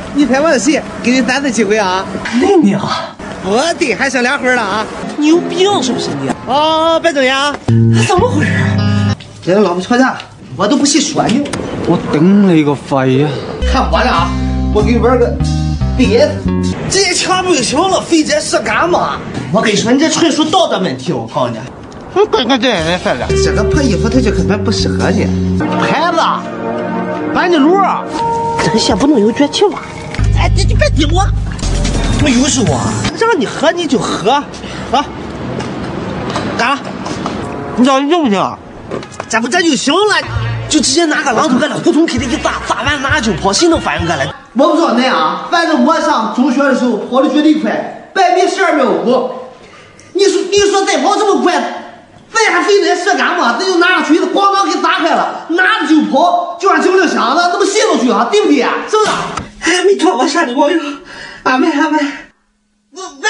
你拍我的戏，给你3次机会啊！ 你啊！ 不对，还剩2回了啊！ 你有病是不是你？ 哦，别睁眼啊！ 怎么回事？ 跟人老婆吵架，我都不细说你。 我蹬了一个飞呀！ 看我的啊！我给你玩个别的，直接抢不就行了，费这事干嘛？我跟你说，你这纯属道德问题，我告诉你。对，反正这个破衣服它就根本不适合你。牌子，板的路， 这个鞋不能有脚气吧？ 哎，你别顶我！我有时候啊，让你喝你就喝，啊，干啥？你知道你行不行？这不这就行了，就直接拿个榔头搁那胡同皮里一砸，砸完拿就跑，谁能反应过来？我不知道恁啊，反正我上中学的时候跑的绝对快，100米12秒5。你说再跑这么快，咱还费那事干嘛？咱就拿上锤子咣当给砸开了，拿着就跑，就让警铃响了，那不信都去啊，对不对？是不是？阿弥陀佛，下地保佑，阿门阿门。